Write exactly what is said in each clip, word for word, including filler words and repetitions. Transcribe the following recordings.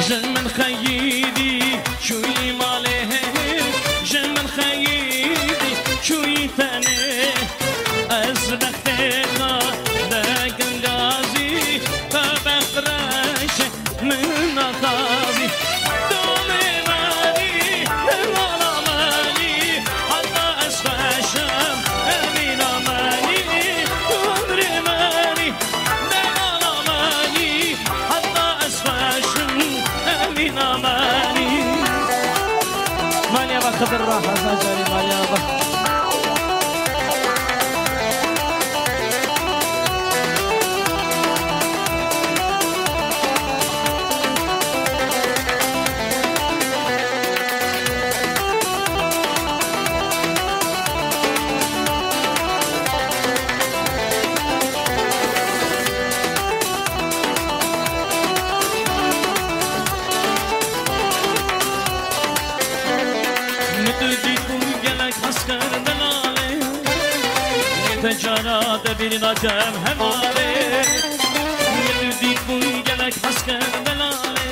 جمن خيدي شوي ماله جمن خيدي شوي ثاني أزبختها داقن غازي فبخرش من غازي دولي مالي دمالا مالي حتى أسفاشم أمين مالي دولي مالي دمالا مالي حتى أسفاشم أمين مالي مالي أبا خبر راحة ساجاري مالي أبا Tecarada bir nakem hemale Yürüdik bu gelek hasken belale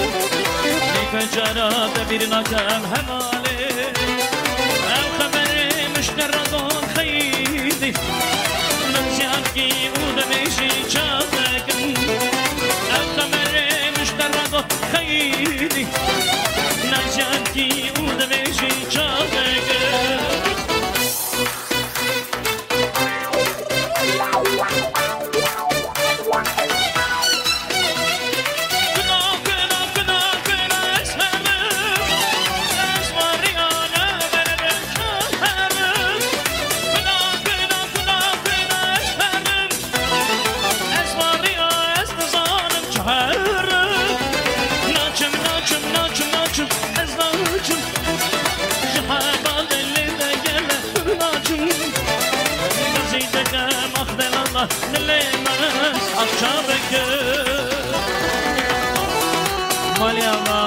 Tecarada bir nakem hemale Ev haberi müşterradon khaydi Menziyat ki u da beşi çatekin Ev haberi müşterradon khaydi Menziyat ki u da beşi çatekin نلمس أخشابك مالياما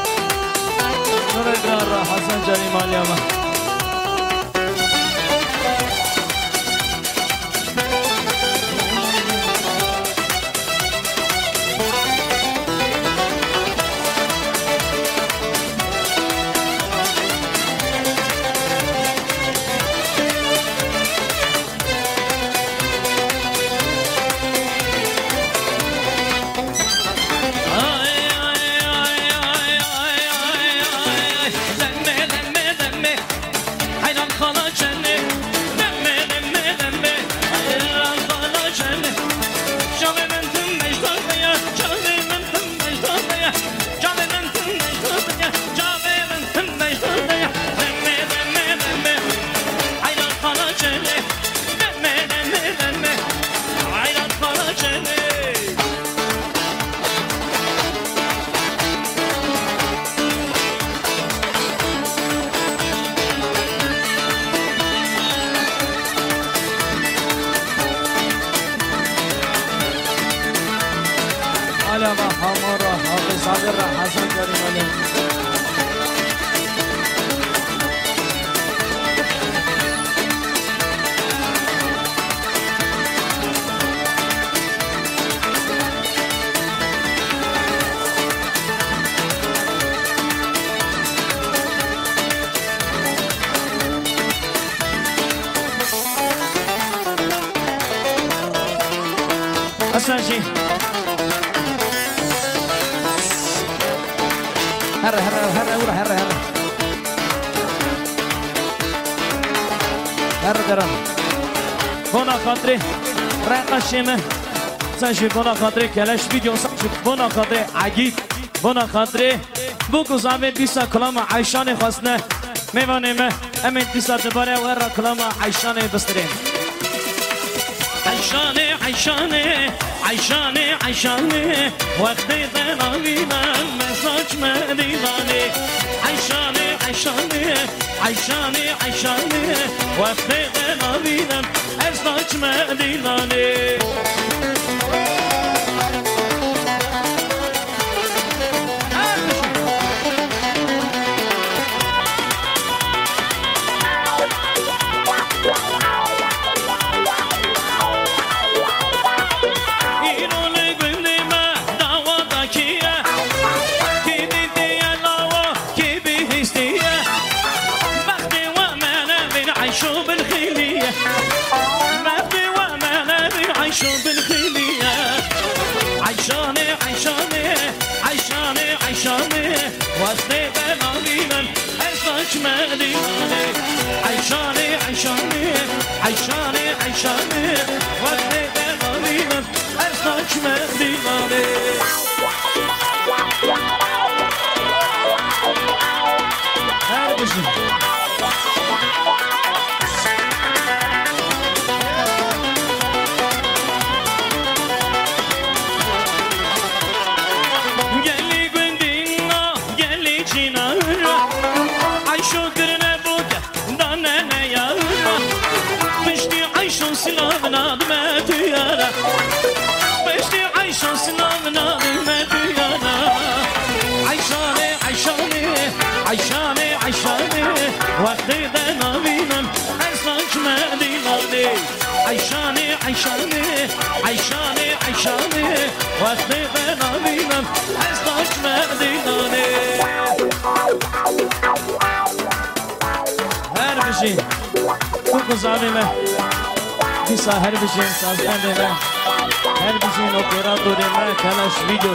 نرجع حسن جاري مالياما أسمعي هرة هرة هرة ورا هرة هرة هرة درام بونا خاطري رأي قشيمة سنشي بونا خاطري كلاش فيديو سنشي بونا خاطري عجيب بونا خاطري بوكو زامي بيسا كلام عيشاني خاصنا ميواني ما أمين بيسا دبارة ورا كلام عيشاني بسترين عيشاني عيشاني عيشاني عيشاني وقتي ضنابينا مساج مديناني عيشاني عيشاني عيشاني عيشاني وقتي ضنابينا مساج مديناني عیشانه عیشانه وقت بنامینم اسمش مدینه عیشانه عیشانه عیشانه عیشانه وقت بنامینم اسمش مدینه هر بشین عیشانه عیشانه وقتی دنامینم اسمش مدینه عیشانه عیشانه عیشانه عیشانه وقتی دنامینم اسمش مدینه هر بشین تو گذاریم بیسا هر بشین سازمانده هر بشین اپراتوریم کلاش ویدیو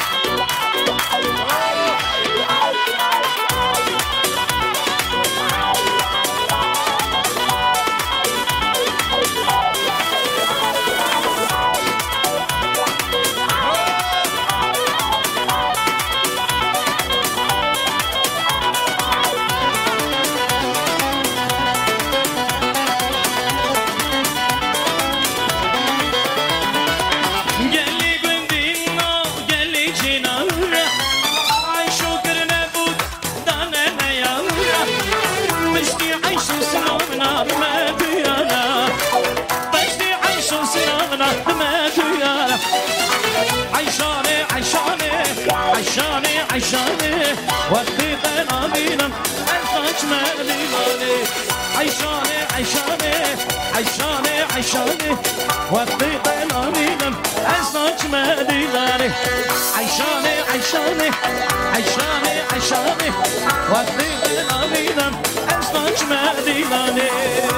عیشانه عیشانه وقتی بنامینم اسمش مدینه عیشانه عیشانه عیشانه عیشانه وقتی بنامینم اسمش مدینه عیشانه عیشانه عیشانه عیشانه وقتی بنامینم اسمش مدینه